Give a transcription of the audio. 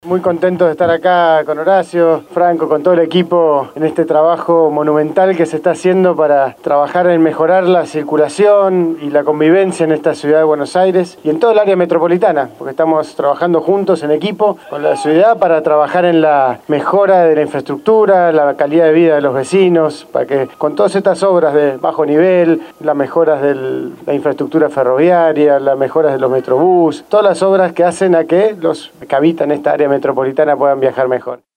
Muy contento de estar acá con Horacio, Franco, con todo el equipo en este trabajo monumental que se está haciendo para trabajar en mejorar la circulación y la convivencia en esta ciudad de Buenos Aires y en todo el área metropolitana, porque estamos trabajando juntos en equipo con la ciudad para trabajar en la mejora de la infraestructura, la calidad de vida de los vecinos, para que con todas estas obras de bajo nivel, las mejoras de la infraestructura ferroviaria, las mejoras de los metrobús, todas las obras que hacen a que los que habitan esta área metropolitana puedan viajar mejor.